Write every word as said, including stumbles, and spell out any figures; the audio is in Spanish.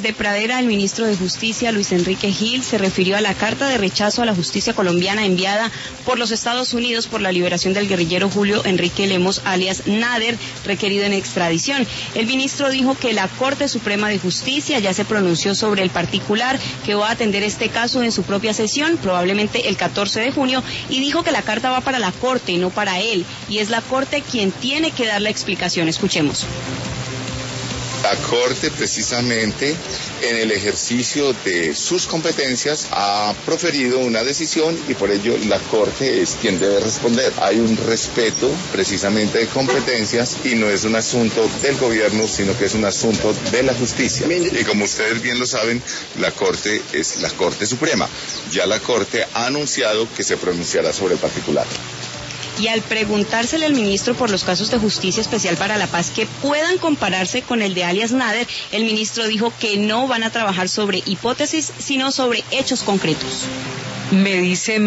de Pradera, el ministro de Justicia, Luis Enrique Gil, se refirió a la carta de rechazo a la justicia colombiana enviada por los Estados Unidos por la liberación del guerrillero Julio Enrique Lemos, alias Nader, requerido en extradición. El ministro dijo que la Corte Suprema de Justicia ya se pronunció sobre el particular que va a atender este caso en su propia sesión, probablemente el catorce de junio, y dijo que la carta va para la Corte y no para él, y es la Corte quien tiene que dar la explicación. Escuchemos. La Corte, precisamente, en el ejercicio de sus competencias, ha proferido una decisión y por ello la Corte es quien debe responder. Hay un respeto, precisamente, de competencias y no es un asunto del gobierno, sino que es un asunto de la justicia. Y como ustedes bien lo saben, la Corte es la Corte Suprema. Ya la Corte ha anunciado que se pronunciará sobre el particular. Y al preguntársele al ministro por los casos de Justicia Especial para la Paz que puedan compararse con el de alias Nader, el ministro dijo que no van a trabajar sobre hipótesis, sino sobre hechos concretos. Me dice